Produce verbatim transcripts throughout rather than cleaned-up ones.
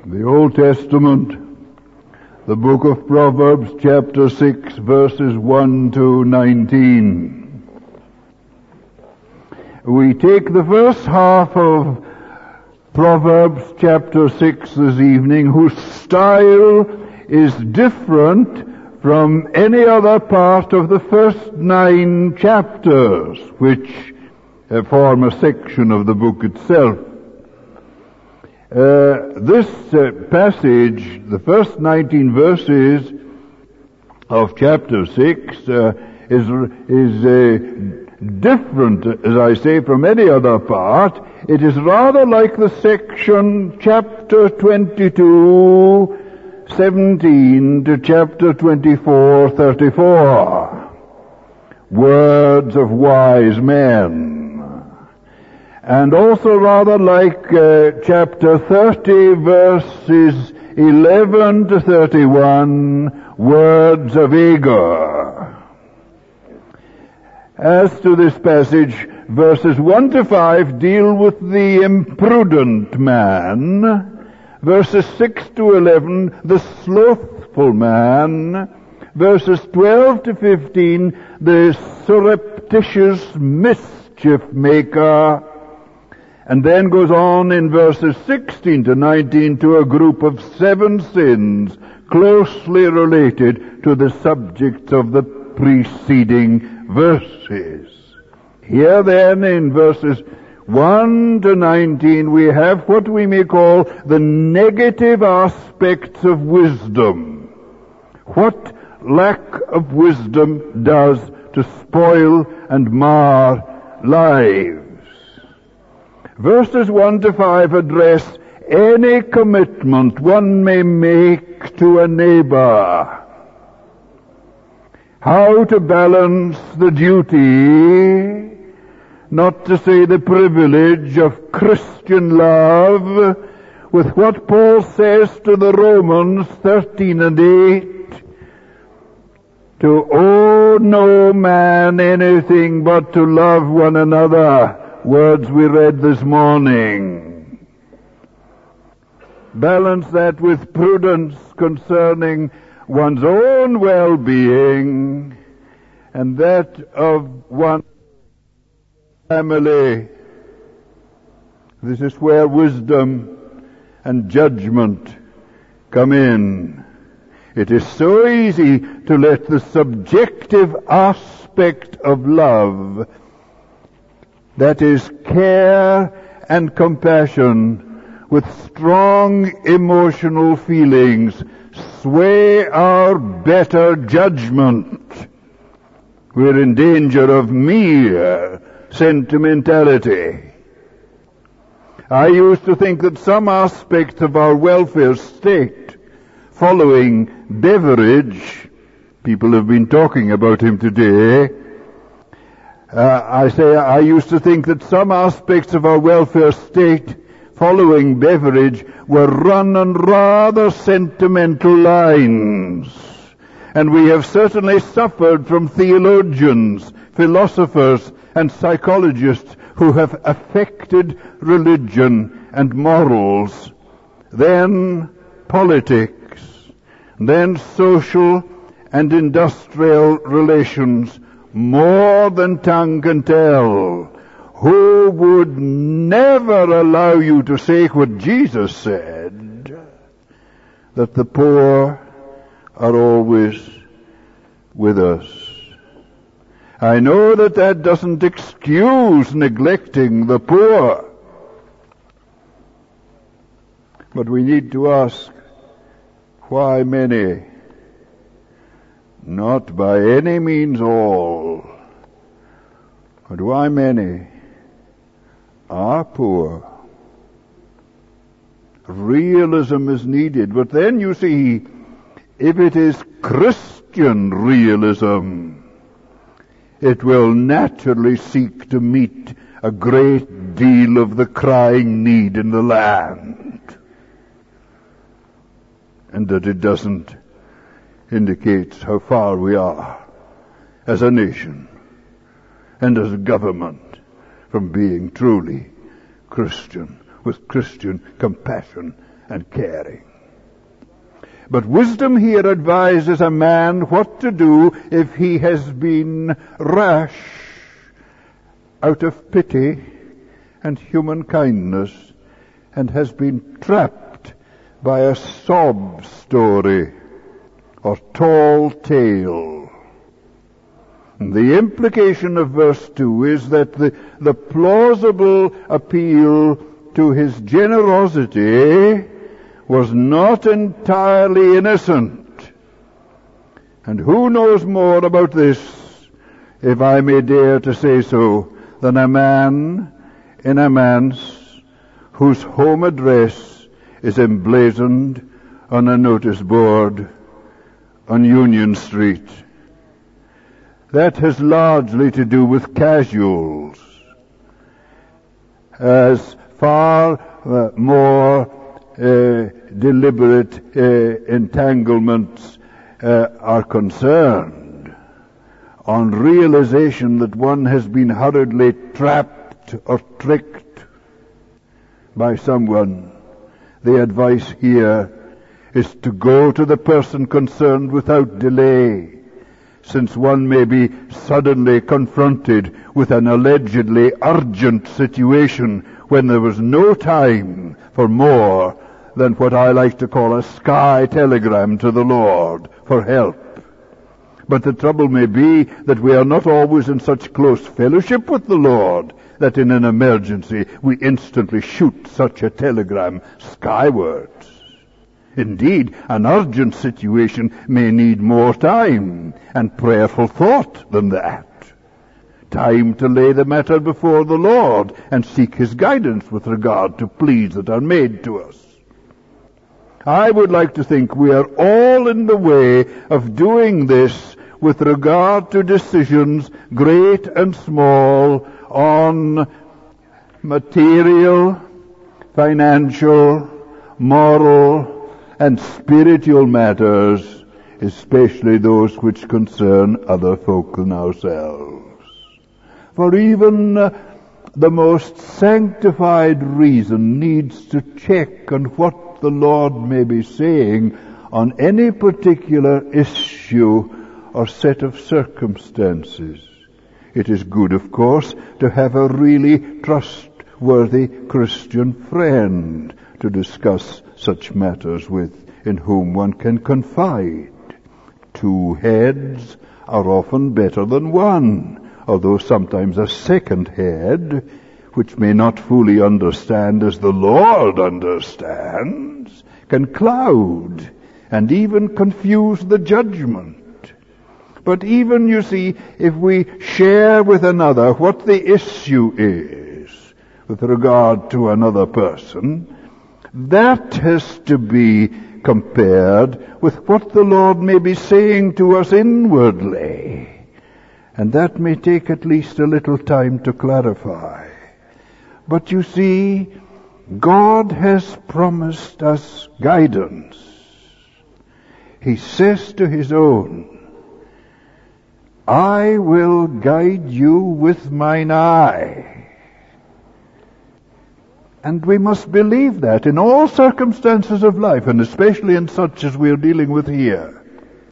The Old Testament, the book of Proverbs, chapter six, verses one to nineteen. We take the first half of Proverbs chapter six this evening, whose style is different from any other part of the first nine chapters, which uh, form a section of the book itself. Uh, this uh, passage, the first nineteen verses of chapter six, uh, is is uh, different, as I say, from any other part. It is rather like the section chapter twenty-two, seventeen to chapter twenty-four, thirty-four. Words of wise men. And also rather like uh, chapter thirty, verses eleven to thirty-one, words of Agur. As to this passage, verses one to five deal with the imprudent man. Verses six to eleven, the slothful man. Verses twelve to fifteen, the surreptitious mischief maker. And then goes on in verses sixteen to nineteen to a group of seven sins closely related to the subjects of the preceding verses. Here then in verses one to nineteen we have what we may call the negative aspects of wisdom. What lack of wisdom does to spoil and mar lives. Verses one to five address any commitment one may make to a neighbor. How to balance the duty, not to say the privilege, of Christian love with what Paul says to the Romans thirteen and eight, to owe no man anything but to love one another. Words we read this morning. Balance that with prudence concerning one's own well-being and that of one's family. This is where wisdom and judgment come in. It is so easy to let the subjective aspect of love, that is care and compassion with strong emotional feelings, sway our better judgment. We're in danger of mere sentimentality. I used to think that some aspects of our welfare state, following Beveridge, people have been talking about him today, Uh, I say I used to think that some aspects of our welfare state following Beveridge were run on rather sentimental lines. And we have certainly suffered from theologians, philosophers, and psychologists who have affected religion and morals, then politics, then social and industrial relations, more than tongue can tell, who would never allow you to say what Jesus said, that the poor are always with us. I know that that doesn't excuse neglecting the poor, but we need to ask, why many? Not by any means all, but why many are poor. Realism is needed, but then you see, if it is Christian realism, it will naturally seek to meet a great deal of the crying need in the land, and that it doesn't indicates how far we are as a nation and as a government from being truly Christian, with Christian compassion and caring. But wisdom here advises a man what to do if he has been rash out of pity and human kindness and has been trapped by a sob story or tall tale. And the implication of verse two is that the, the plausible appeal to his generosity was not entirely innocent. And who knows more about this, if I may dare to say so, than a man in a manse whose home address is emblazoned on a notice board on Union Street. That has largely to do with casuals, as far uh, more uh, deliberate uh, entanglements uh, are concerned. On realization that one has been hurriedly trapped or tricked by someone, the advice here is to go to the person concerned without delay, since one may be suddenly confronted with an allegedly urgent situation when there was no time for more than what I like to call a sky telegram to the Lord for help. But the trouble may be that we are not always in such close fellowship with the Lord that in an emergency we instantly shoot such a telegram skywards. Indeed, an urgent situation may need more time and prayerful thought than that. Time to lay the matter before the Lord and seek His guidance with regard to pleas that are made to us. I would like to think we are all in the way of doing this with regard to decisions, great and small, on material, financial, moral, and spiritual matters, especially those which concern other folk than ourselves. For even uh, the most sanctified reason needs to check on what the Lord may be saying on any particular issue or set of circumstances. It is good, of course, to have a really trustworthy Christian friend to discuss such matters with, in whom one can confide. Two heads are often better than one, although sometimes a second head, which may not fully understand as the Lord understands, can cloud and even confuse the judgment. But even, you see, if we share with another what the issue is with regard to another person, that has to be compared with what the Lord may be saying to us inwardly. And that may take at least a little time to clarify. But you see, God has promised us guidance. He says to His own, I will guide you with mine eye. And we must believe that in all circumstances of life, and especially in such as we are dealing with here.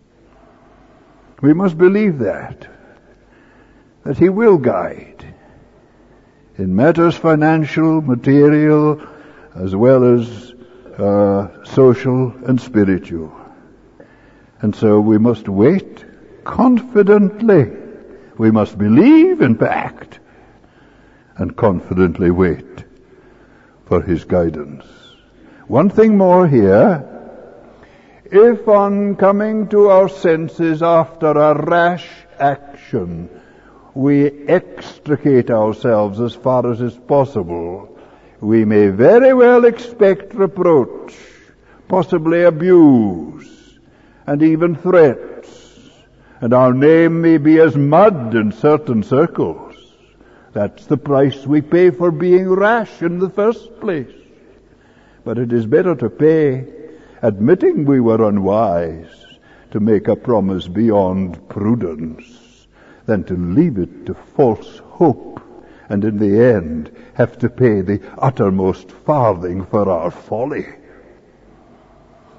We must believe that, that He will guide in matters financial, material, as well as uh, social and spiritual. And so we must wait confidently. We must believe, in fact, and confidently wait for His guidance. One thing more here. If on coming to our senses after a rash action, we extricate ourselves as far as is possible, we may very well expect reproach, possibly abuse, and even threats, and our name may be as mud in certain circles. That's the price we pay for being rash in the first place. But it is better to pay, admitting we were unwise, to make a promise beyond prudence, than to leave it to false hope, and in the end have to pay the uttermost farthing for our folly.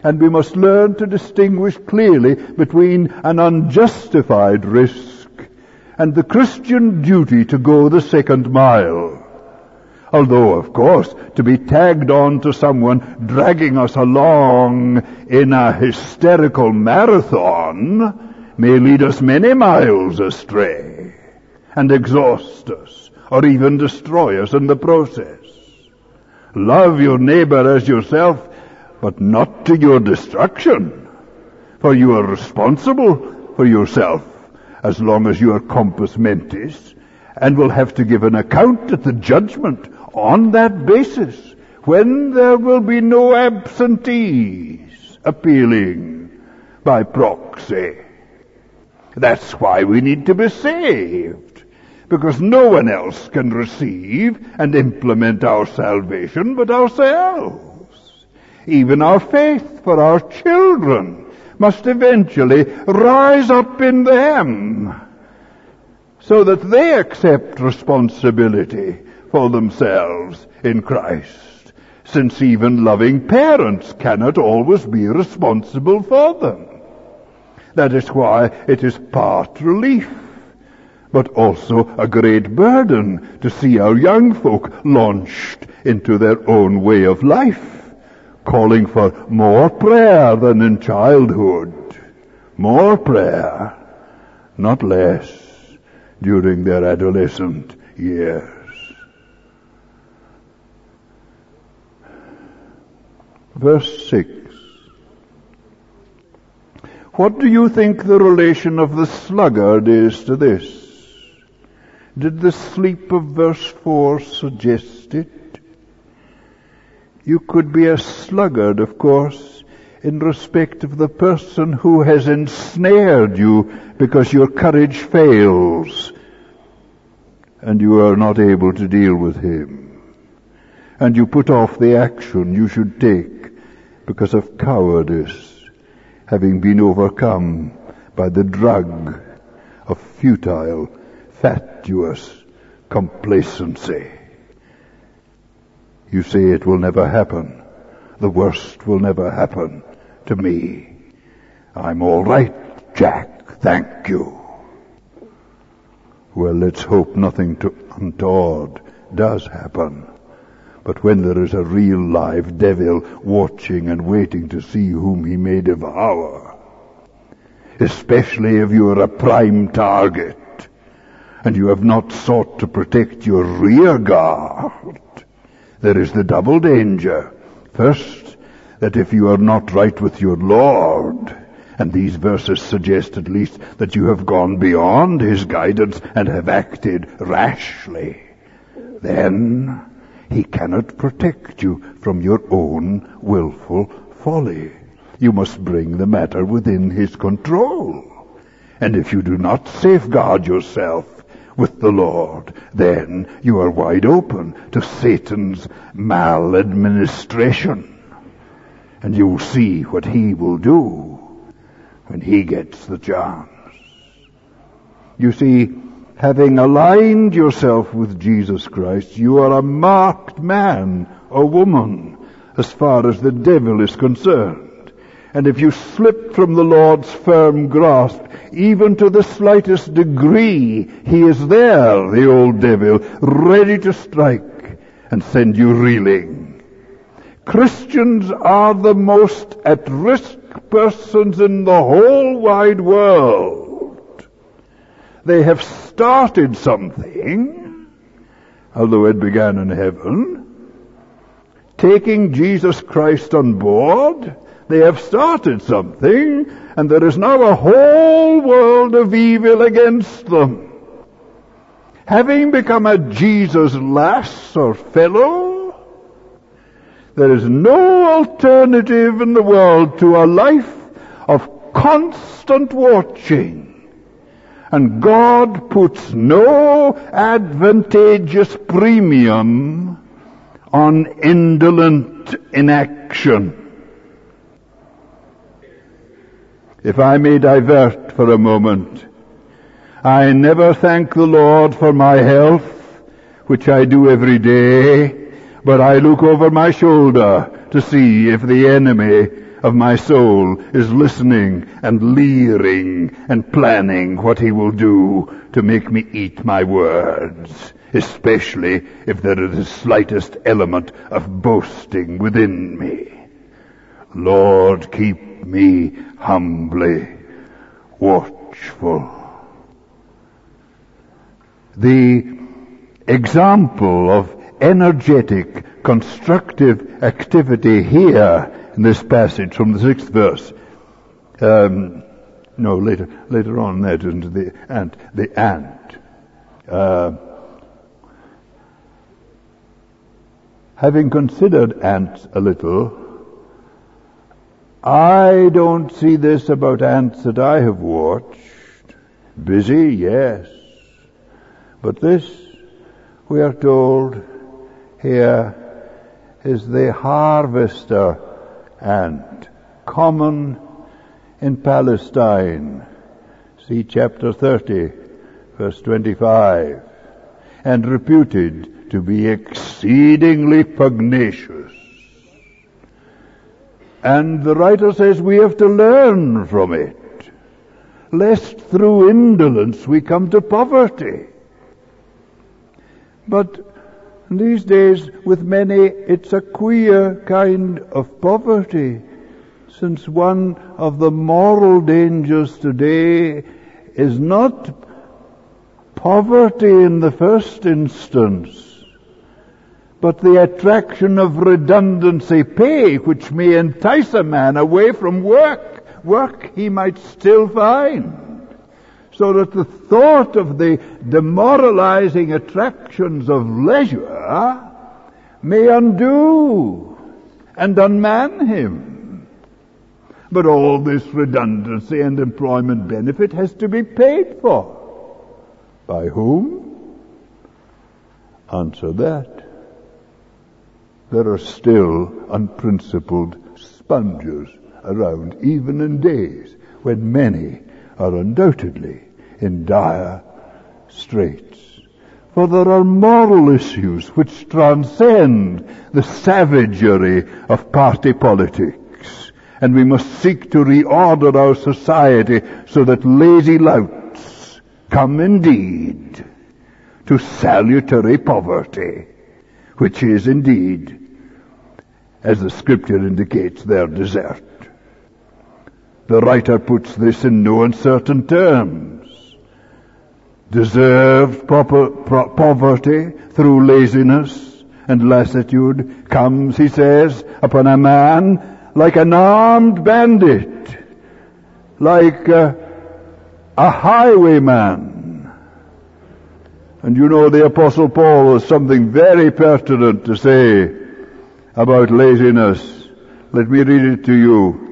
And we must learn to distinguish clearly between an unjustified risk and the Christian duty to go the second mile. Although, of course, to be tagged on to someone dragging us along in a hysterical marathon may lead us many miles astray and exhaust us or even destroy us in the process. Love your neighbor as yourself, but not to your destruction, for you are responsible for yourself as long as you are compos mentis, and will have to give an account at the judgment on that basis, when there will be no absentees appealing by proxy. That's why we need to be saved, because no one else can receive and implement our salvation but ourselves. Even our faith for our children must eventually rise up in them, so that they accept responsibility for themselves in Christ, since even loving parents cannot always be responsible for them. That is why it is part relief, but also a great burden to see our young folk launched into their own way of life, calling for more prayer than in childhood. More prayer, not less, during their adolescent years. Verse six. What do you think the relation of the sluggard is to this? Did the sleep of verse four suggest it? You could be a sluggard, of course, in respect of the person who has ensnared you because your courage fails and you are not able to deal with him. And you put off the action you should take because of cowardice, having been overcome by the drug of futile, fatuous complacency. You say it will never happen. The worst will never happen to me. I'm all right, Jack, thank you. Well, let's hope nothing untoward does happen. But when there is a real live devil watching and waiting to see whom he may devour, especially if you are a prime target and you have not sought to protect your rear guard, there is the double danger. First, that if you are not right with your Lord, and these verses suggest at least that you have gone beyond his guidance and have acted rashly, then he cannot protect you from your own willful folly. You must bring the matter within his control. And if you do not safeguard yourself with the Lord, then you are wide open to Satan's maladministration. And you will see what he will do when he gets the chance. You see, having aligned yourself with Jesus Christ, you are a marked man or woman as far as the devil is concerned. And if you slip from the Lord's firm grasp, even to the slightest degree, he is there, the old devil, ready to strike and send you reeling. Christians are the most at-risk persons in the whole wide world. They have started something, although it began in heaven. Taking Jesus Christ on board, they have started something, and there is now a whole world of evil against them. Having become a Jesus lass or fellow, there is no alternative in the world to a life of constant watching. And God puts no advantageous premium on indolent inaction. If I may divert for a moment, I never thank the Lord for my health, which I do every day, but I look over my shoulder to see if the enemy of my soul is listening and leering and planning what he will do to make me eat my words, especially if there is the slightest element of boasting within me. Lord, keep me humbly watchful. The example of energetic, constructive activity here in this passage from the sixth verse. Um, no, later, later on that into the ant. The ant. Uh, having considered ants a little, I don't see this about ants that I have watched. Busy, yes. But this, we are told here, is the harvester ant, common in Palestine. See chapter thirty, verse twenty-five. And reputed to be exceedingly pugnacious. And the writer says we have to learn from it, lest through indolence we come to poverty. But these days, with many, it's a queer kind of poverty, since one of the moral dangers today is not poverty in the first instance, but the attraction of redundancy pay, which may entice a man away from work, work he might still find, so that the thought of the demoralizing attractions of leisure may undo and unman him. But all this redundancy and employment benefit has to be paid for. By whom? Answer that. There are still unprincipled sponges around, even in days when many are undoubtedly in dire straits. For there are moral issues which transcend the savagery of party politics, and we must seek to reorder our society so that lazy louts come indeed to salutary poverty, which is indeed, as the scripture indicates, their desert. The writer puts this in no uncertain terms. Deserved proper, pro- poverty through laziness and lassitude comes, he says, upon a man like an armed bandit, like uh, a highwayman. And you know the Apostle Paul has something very pertinent to say about laziness. Let me read it to you.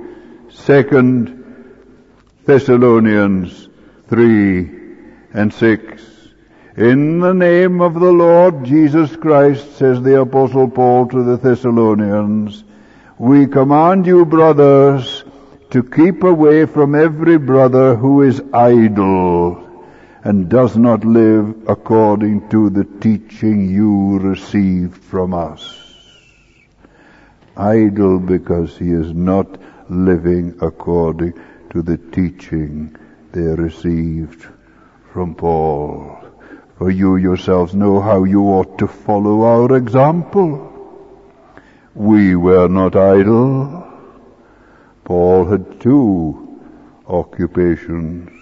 Second Thessalonians three and six. In the name of the Lord Jesus Christ, says the Apostle Paul to the Thessalonians, we command you, brothers, to keep away from every brother who is idle and does not live according to the teaching you received from us. Idle because he is not living according to the teaching they received from Paul. For you yourselves know how you ought to follow our example. We were not idle. Paul had two occupations,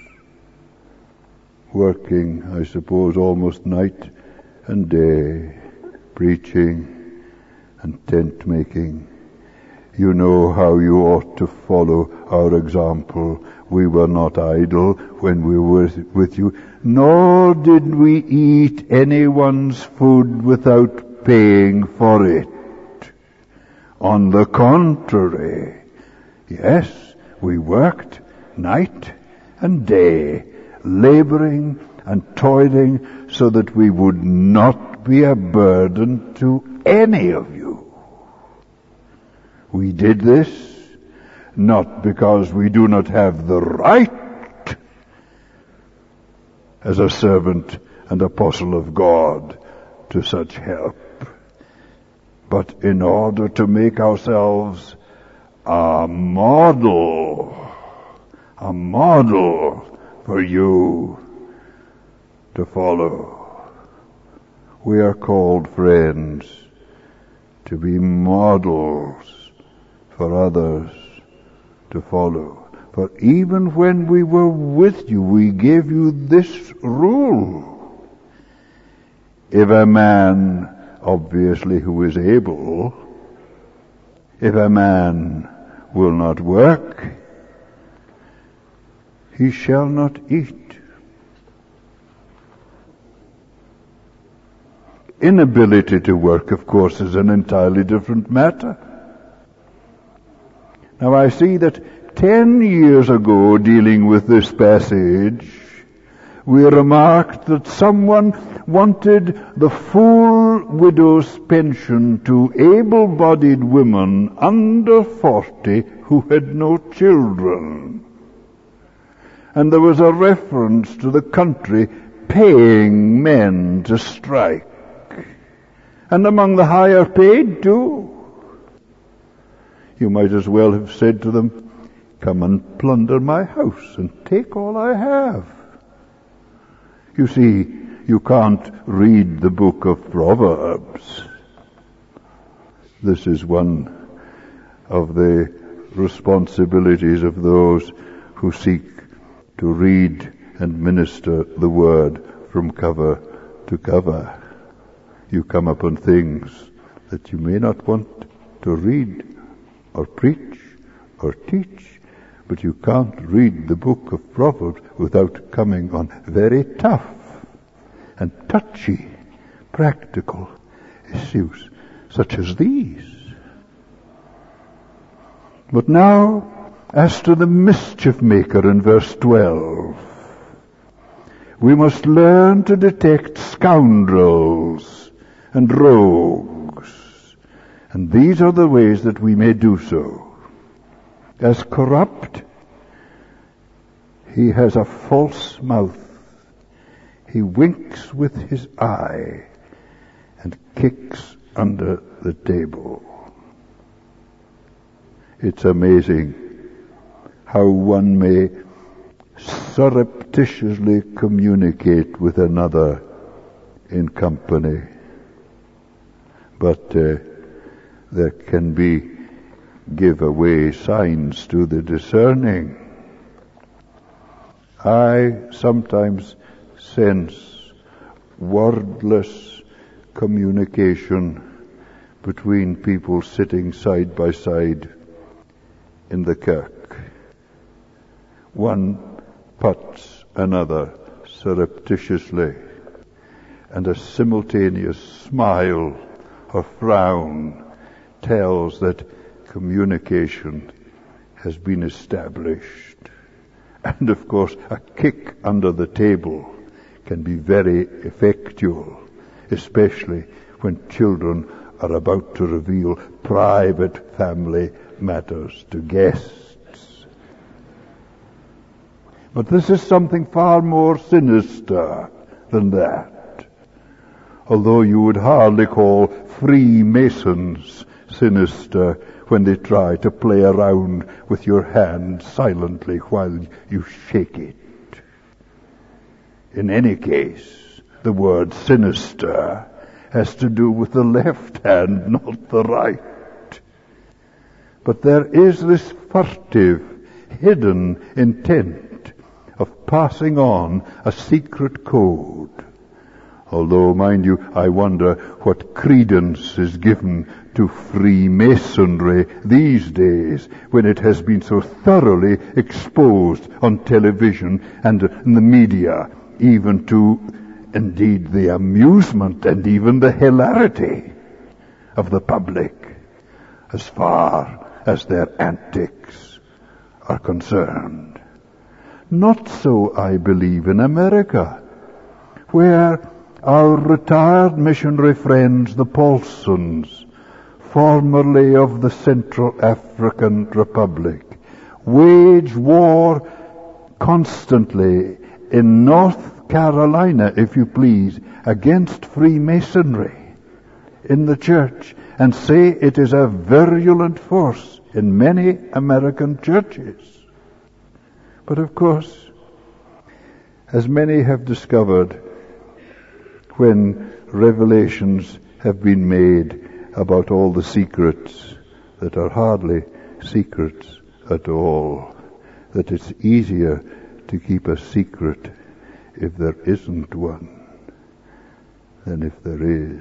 working, I suppose, almost night and day, preaching and tent making. You know how you ought to follow our example. We were not idle when we were with you, nor did we eat anyone's food without paying for it. On the contrary, yes, we worked night and day, laboring and toiling so that we would not be a burden to any of you. We did this not because we do not have the right as a servant and apostle of God to such help, but in order to make ourselves a model, a model for you to follow. We are called, friends, to be models for others to follow. For even when we were with you, we gave you this rule. If a man, obviously who is able, if a man will not work, he shall not eat. Inability to work, of course, is an entirely different matter. Now I see that ten years ago, dealing with this passage, we remarked that someone wanted the full widow's pension to able-bodied women under forty who had no children. And there was a reference to the country paying men to strike. And among the higher paid too. You might as well have said to them, come and plunder my house and take all I have. You see, you can't read the book of Proverbs. This is one of the responsibilities of those who seek to read and minister the word from cover to cover. You come upon things that you may not want to read or preach or teach, but you can't read the book of Proverbs without coming on very tough and touchy, practical issues such as these. But now, as to the mischief maker in verse twelve, we must learn to detect scoundrels and rogues, and these are the ways that we may do so. As corrupt, he has a false mouth. He winks with his eye and kicks under the table. It's amazing how one may surreptitiously communicate with another in company. But uh, there can be giveaway signs to the discerning. I sometimes sense wordless communication between people sitting side by side in the kirk. One puts another surreptitiously, and a simultaneous smile or frown tells that communication has been established. And of course, a kick under the table can be very effectual, especially when children are about to reveal private family matters to guests. But this is something far more sinister than that. Although you would hardly call Freemasons sinister when they try to play around with your hand silently while you shake it. In any case, the word sinister has to do with the left hand, not the right. But there is this furtive, hidden intent of passing on a secret code. Although, mind you, I wonder what credence is given to Freemasonry these days, when it has been so thoroughly exposed on television and in the media, even to, indeed, the amusement and even the hilarity of the public, as far as their antics are concerned. Not so, I believe, in America, where our retired missionary friends, the Paulsons, formerly of the Central African Republic, wage war constantly in North Carolina, if you please, against Freemasonry. in the church and say it is a virulent force in many American churches. But of course, as many have discovered when revelations have been made about all the secrets that are hardly secrets at all, that it's easier to keep a secret if there isn't one than if there is.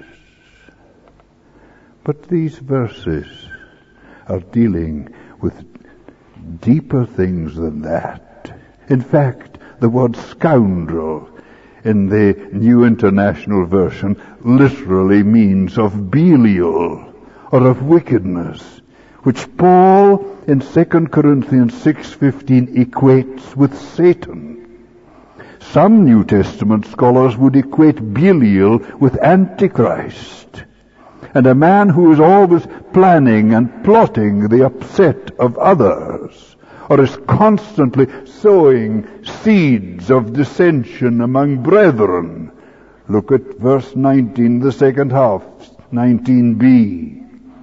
But these verses are dealing with deeper things than that. In fact, the word scoundrel in the New International Version literally means of Belial, or of wickedness, which Paul in Second Corinthians six fifteen equates with Satan. Some New Testament scholars would equate Belial with Antichrist, and a man who is always planning and plotting the upset of others, or is constantly sowing seeds of dissension among brethren. Look at verse nineteen, the second half, nineteen b.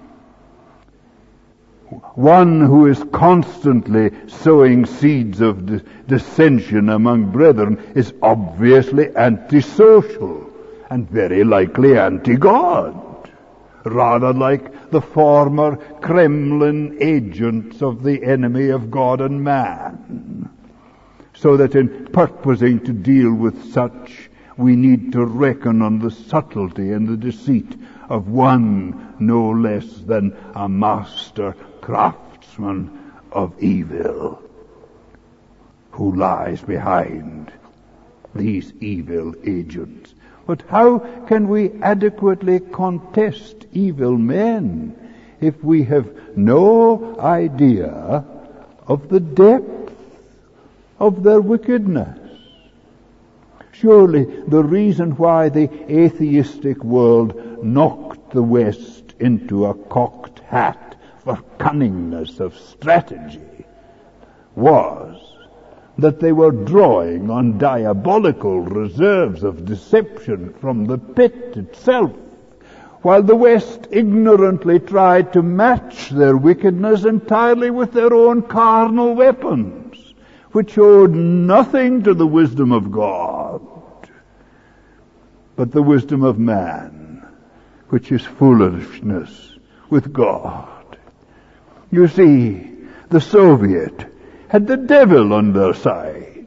One who is constantly sowing seeds of dis- dissension among brethren is obviously antisocial and very likely anti-God, rather like the former Kremlin agents of the enemy of God and man. So that in purposing to deal with such, we need to reckon on the subtlety and the deceit of one no less than a master craftsman of evil, who lies behind these evil agents. But how can we adequately contest evil men if we have no idea of the depth of their wickedness? Surely the reason why the atheistic world knocked the West into a cocked hat for cunningness of strategy was that they were drawing on diabolical reserves of deception from the pit itself, while the West ignorantly tried to match their wickedness entirely with their own carnal weapons, which owed nothing to the wisdom of God, but the wisdom of man, which is foolishness with God. You see, the Soviet had the devil on their side.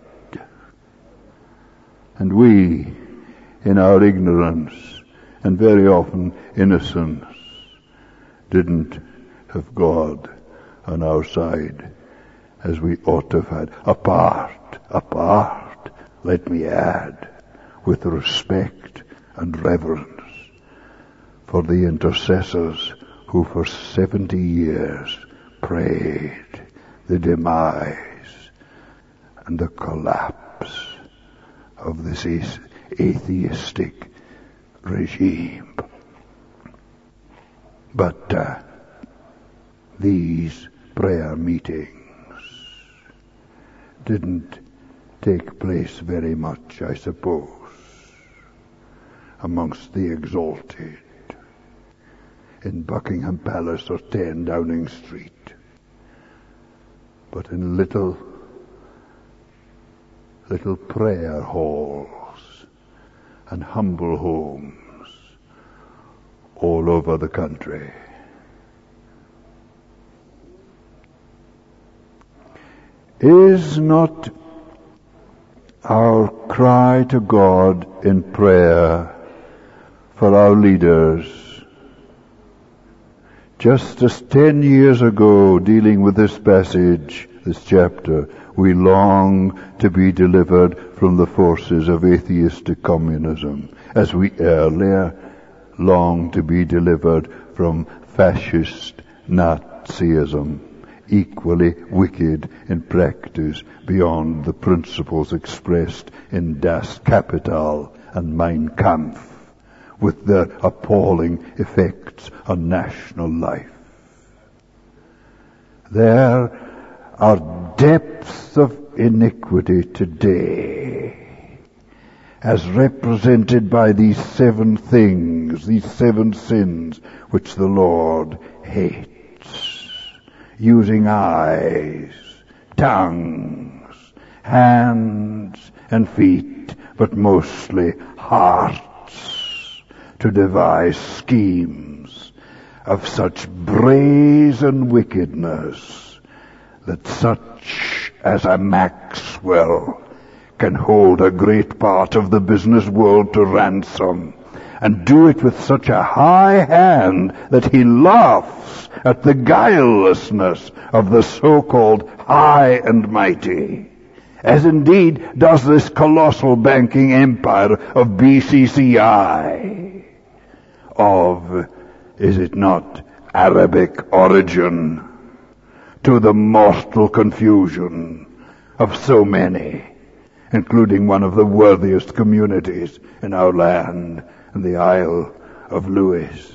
And we, in our ignorance and very often innocence, didn't have God on our side as we ought to have had. Apart, apart, let me add, with respect and reverence for the intercessors who for seventy years prayed the demise and the collapse of this atheistic regime. But uh, these prayer meetings didn't take place very much, I suppose, amongst the exalted in Buckingham Palace or ten Downing Street, but in little, little prayer halls and humble homes all over the country. Is not our cry to God in prayer for our leaders, just as ten years ago, dealing with this passage, this chapter, we long to be delivered from the forces of atheistic communism, as we earlier longed to be delivered from fascist Nazism, equally wicked in practice beyond the principles expressed in Das Kapital and Mein Kampf, with their appalling effects on national life. There are depths of iniquity today as represented by these seven things, these seven sins which the Lord hates. Using eyes, tongues, hands, and feet, but mostly hearts, to devise schemes of such brazen wickedness that such as a Maxwell can hold a great part of the business world to ransom, and do it with such a high hand that he laughs at the guilelessness of the so-called high and mighty, as indeed does this colossal banking empire of B C C I, of, is it not, Arabic origin, to the mortal confusion of so many, including one of the worthiest communities in our land, in the Isle of Lewis.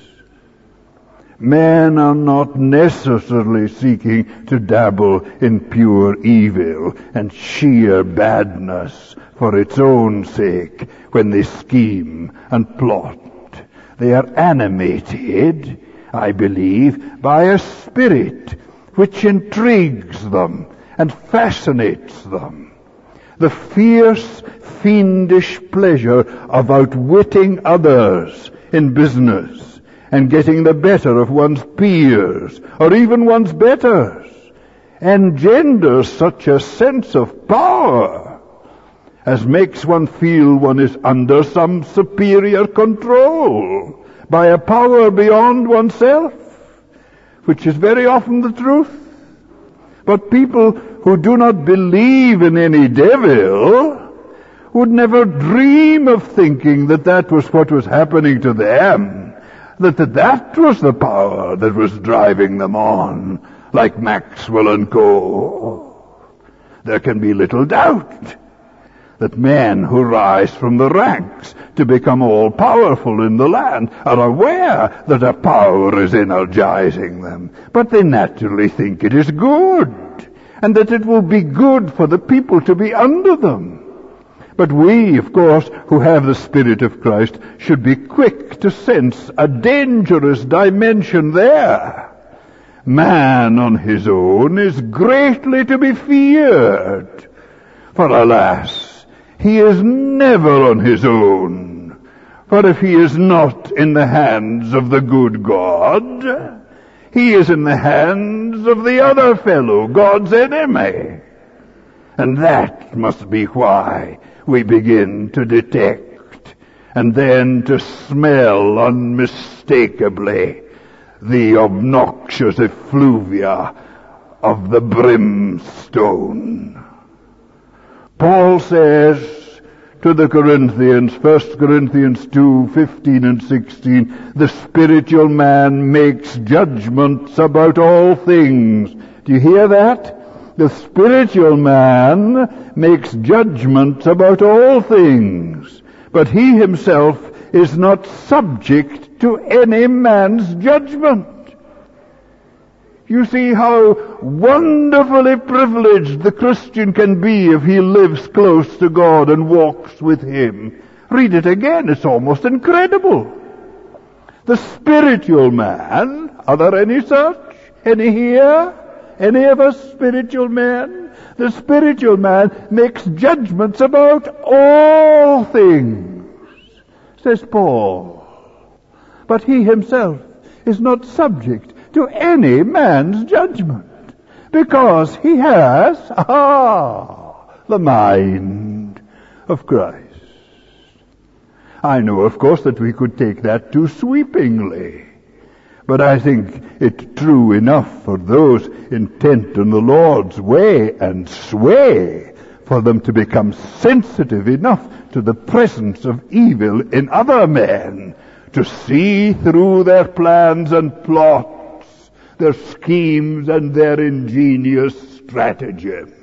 Men are not necessarily seeking to dabble in pure evil and sheer badness for its own sake when they scheme and plot. They are animated, I believe, by a spirit which intrigues them and fascinates them. The fierce, fiendish pleasure of outwitting others in business and getting the better of one's peers, or even one's betters, engenders such a sense of power as makes one feel one is under some superior control by a power beyond oneself, which is very often the truth. But people who do not believe in any devil would never dream of thinking that that was what was happening to them, that that, that was the power that was driving them on, like Maxwell and Co. There can be little doubt that men who rise from the ranks to become all-powerful in the land are aware that a power is energizing them, but they naturally think it is good, and that it will be good for the people to be under them. But we, of course, who have the Spirit of Christ, should be quick to sense a dangerous dimension there. Man on his own is greatly to be feared, for alas, he is never on his own. For if he is not in the hands of the good God, he is in the hands of the other fellow, God's enemy. And that must be why we begin to detect and then to smell unmistakably the obnoxious effluvia of the brimstone. Paul says to the Corinthians, First Corinthians two, fifteen and sixteen, the spiritual man makes judgments about all things. Do you hear that? The spiritual man makes judgments about all things, but he himself is not subject to any man's judgment. You see how wonderfully privileged the Christian can be if he lives close to God and walks with Him. Read it again, it's almost incredible. The spiritual man, are there any such? Any here? Any of us spiritual men? The spiritual man makes judgments about all things, says Paul. But he himself is not subject to any man's judgment, because he has, ah, the mind of Christ. I know, of course, that we could take that too sweepingly, but I think it true enough for those intent on the Lord's way and sway, for them to become sensitive enough to the presence of evil in other men, to see through their plans and plots, their schemes and their ingenious stratagems.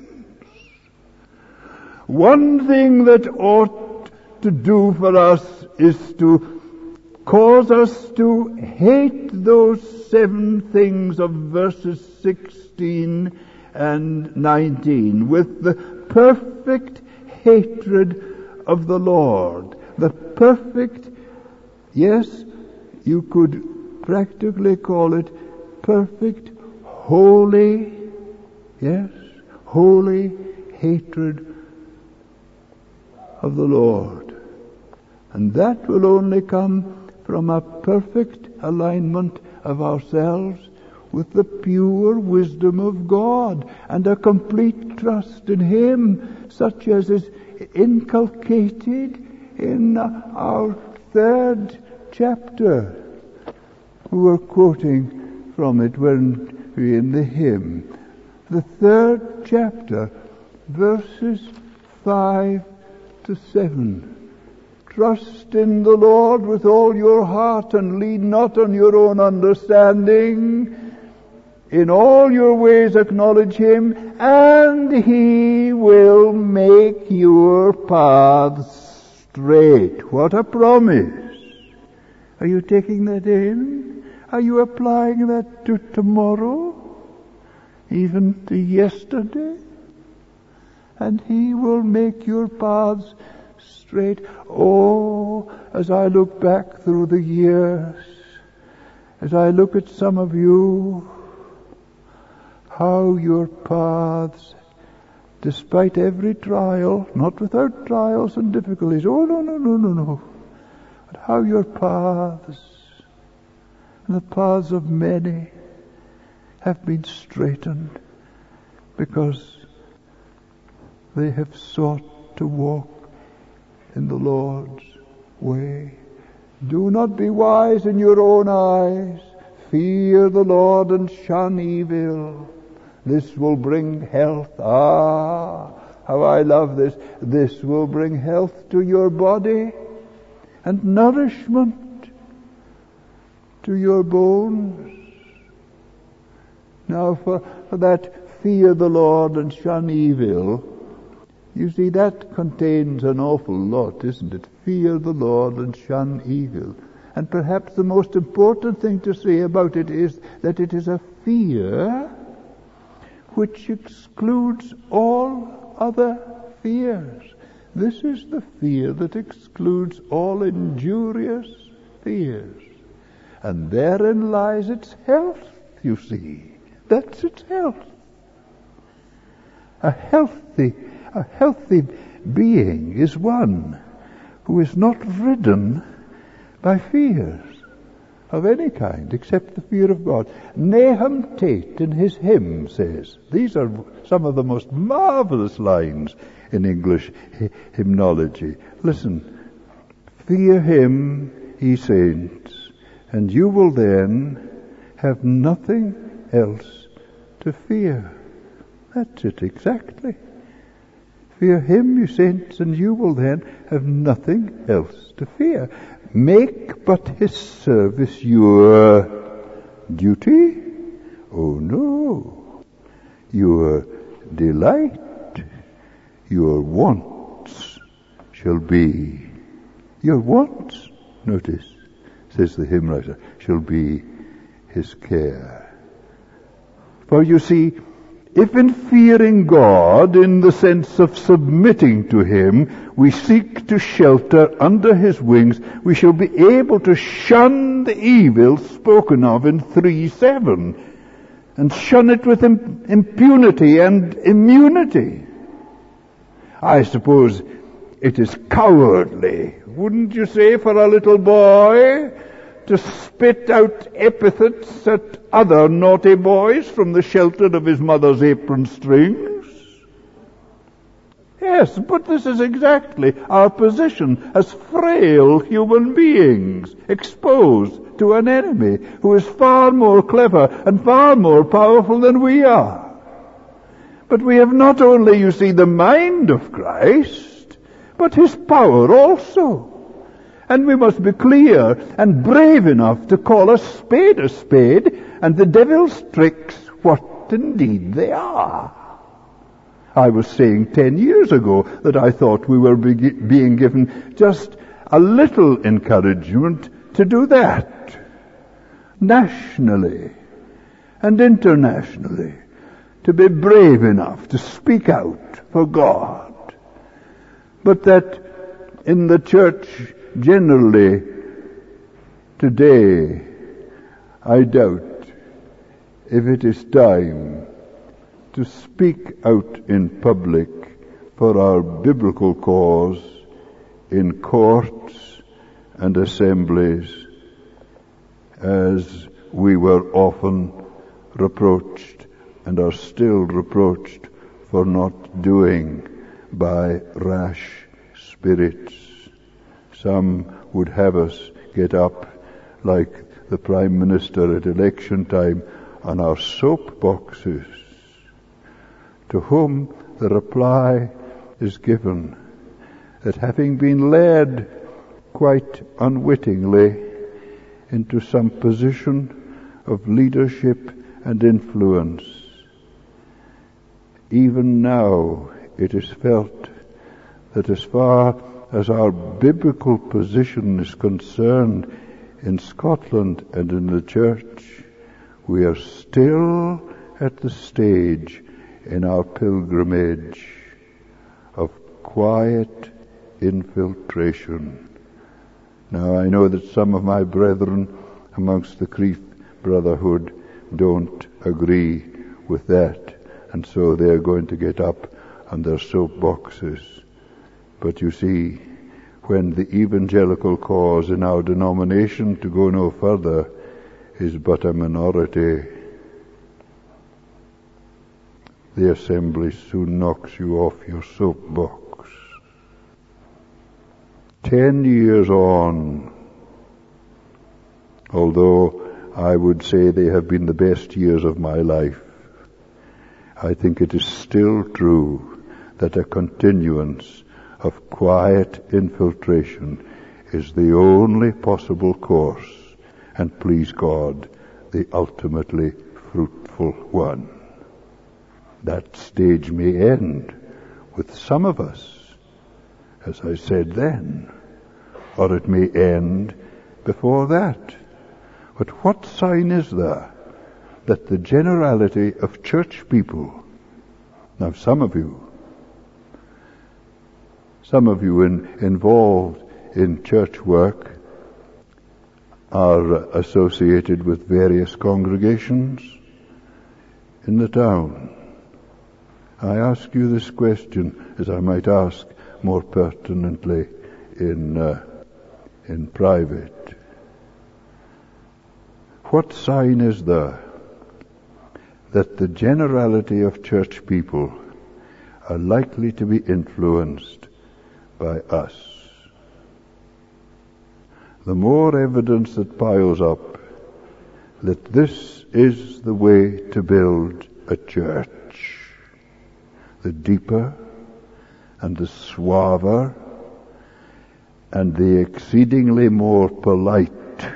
One thing that ought to do for us is to cause us to hate those seven things of verses sixteen and nineteen with the perfect hatred of the Lord. The perfect, yes, you could practically call it perfect, holy, yes, holy hatred of the Lord. And that will only come from a perfect alignment of ourselves with the pure wisdom of God and a complete trust in Him, such as is inculcated in our third chapter. We were quoting from it when we in the hymn. The third chapter, verses five to seven. Trust in the Lord with all your heart and lean not on your own understanding. In all your ways acknowledge Him, and He will make your paths straight. What a promise! Are you taking that in? Are you applying that to tomorrow? Even to yesterday? And He will make your paths straight. Oh, as I look back through the years, as I look at some of you, how your paths, despite every trial, not without trials and difficulties, oh no, no, no, no, no, but how your paths, and the paths of many, have been straightened because they have sought to walk in the Lord's way. Do not be wise in your own eyes. Fear the Lord and shun evil. This will bring health. Ah, how I love this. This will bring health to your body and nourishment to your bones. Now for, for that fear the Lord and shun evil, you see, that contains an awful lot, isn't it? Fear the Lord and shun evil. And perhaps the most important thing to say about it is that it is a fear which excludes all other fears. This is the fear that excludes all injurious fears. And therein lies its health, you see. That's its health. A healthy, a healthy being is one who is not ridden by fears of any kind except the fear of God. Nahum Tate in his hymn says, these are some of the most marvelous lines in English hy- hymnology. Listen, fear Him, ye saints, and you will then have nothing else to fear. That's it exactly. Fear Him, you saints, and you will then have nothing else to fear. Make but His service your duty? Oh no. Your delight, your wants shall be, your wants, notice, says the hymn writer, shall be His care. For you see, if in fearing God, in the sense of submitting to Him, we seek to shelter under His wings, we shall be able to shun the evil spoken of in three seven, and shun it with imp- impunity and immunity. I suppose it is cowardly, wouldn't you say, for a little boy to spit out epithets at other naughty boys from the shelter of his mother's apron strings? Yes, but this is exactly our position as frail human beings, exposed to an enemy who is far more clever and far more powerful than we are. But we have not only, you see, the mind of Christ, but His power also. And we must be clear and brave enough to call a spade a spade, and the devil's tricks what indeed they are. I was saying ten years ago that I thought we were be- being given just a little encouragement to do that, nationally and internationally, to be brave enough to speak out for God. But that in the church generally today, I doubt if it is time to speak out in public for our biblical cause in courts and assemblies, as we were often reproached and are still reproached for not doing by rash spirits. Some would have us get up like the Prime Minister at election time on our soapboxes, to whom the reply is given that having been led quite unwittingly into some position of leadership and influence, even now it is felt that as far as our biblical position is concerned in Scotland and in the church, we are still at the stage in our pilgrimage of quiet infiltration. Now, I know that some of my brethren amongst the Creeth Brotherhood don't agree with that, and so they're going to get up on their soapboxes. But you see, when the evangelical cause in our denomination to go no further is but a minority, the assembly soon knocks you off your soapbox. Ten years on, although I would say they have been the best years of my life, I think it is still true that a continuance of quiet infiltration is the only possible course, and please God, the ultimately fruitful one. That stage may end with some of us, as I said then, or it may end before that. But what sign is there that the generality of church people, now some of you, some of you in, involved in church work are associated with various congregations in the town. I ask you this question, as I might ask more pertinently in uh, in private. What sign is there that the generality of church people are likely to be influenced by us? The more evidence that piles up that this is the way to build a church, the deeper and the suaver and the exceedingly more polite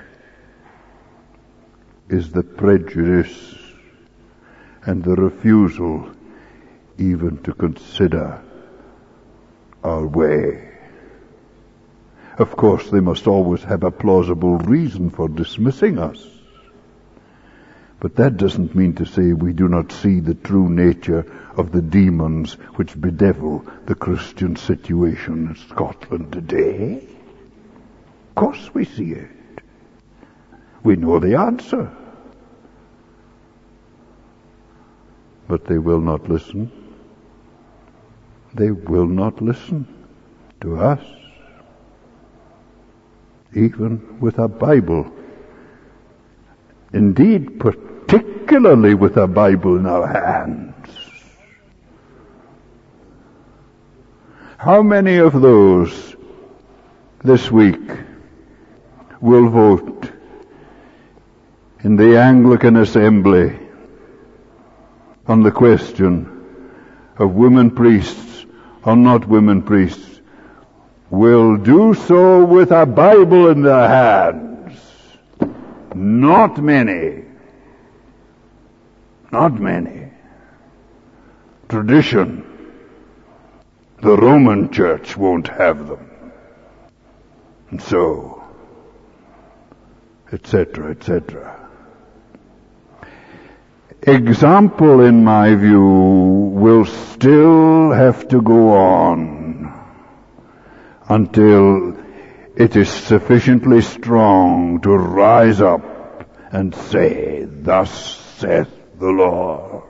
is the prejudice and the refusal even to consider our way. Of course, they must always have a plausible reason for dismissing us. But that doesn't mean to say we do not see the true nature of the demons which bedevil the Christian situation in Scotland today. Of course we see it. We know the answer. But they will not listen. They will not listen to us, even with a Bible. Indeed, particularly with a Bible in our hands. How many of those this week will vote in the Anglican Assembly on the question of women priests or not women priests, will do so with a Bible in their hands? Not many. Not many. Tradition. The Roman Church won't have them. And so, et cetera, et cetera. Example, in my view, will still have to go on until it is sufficiently strong to rise up and say, "Thus saith the Lord."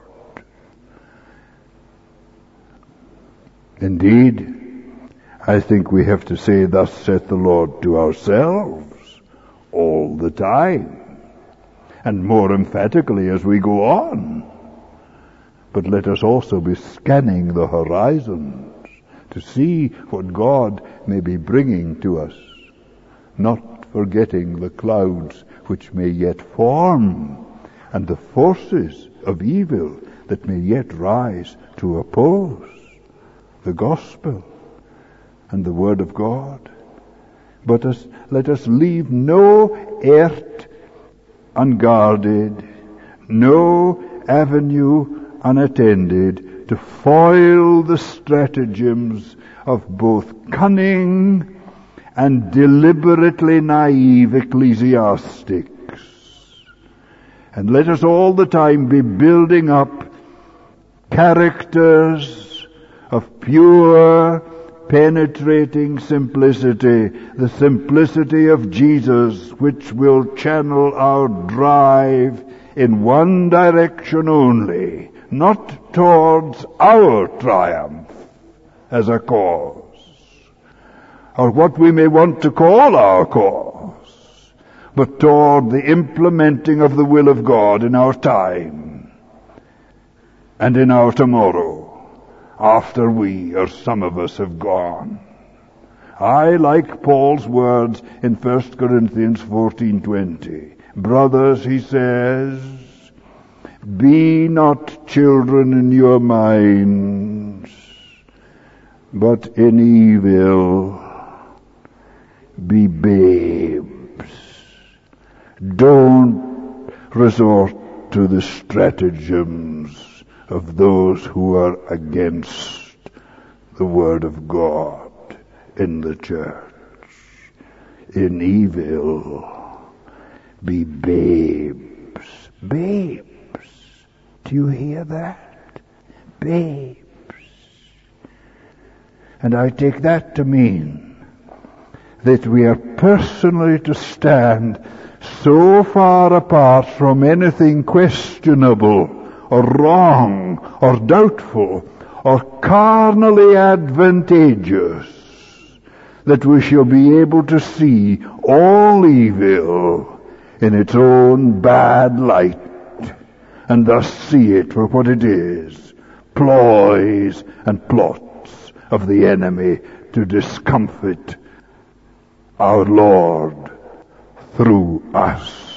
Indeed, I think we have to say, "Thus saith the Lord," to ourselves all the time, and more emphatically as we go on. But let us also be scanning the horizons to see what God may be bringing to us, not forgetting the clouds which may yet form and the forces of evil that may yet rise to oppose the gospel and the word of God. But us, let us leave no earth unguarded, no avenue unattended to foil the stratagems of both cunning and deliberately naive ecclesiastics. And let us all the time be building up characters of pure, penetrating simplicity, the simplicity of Jesus, which will channel our drive in one direction only, not towards our triumph as a cause, or what we may want to call our cause, but toward the implementing of the will of God in our time and in our tomorrow, after we, or some of us, have gone. I like Paul's words in First Corinthians fourteen twenty. Brothers, he says, be not children in your minds, but in evil be babes. Don't resort to the stratagems of those who are against the Word of God in the church. In evil be babes. Babes. Do you hear that? Babes. And I take that to mean that we are personally to stand so far apart from anything questionable or wrong, or doubtful, or carnally advantageous, that we shall be able to see all evil in its own bad light, and thus see it for what it is, ploys and plots of the enemy to discomfit our Lord through us.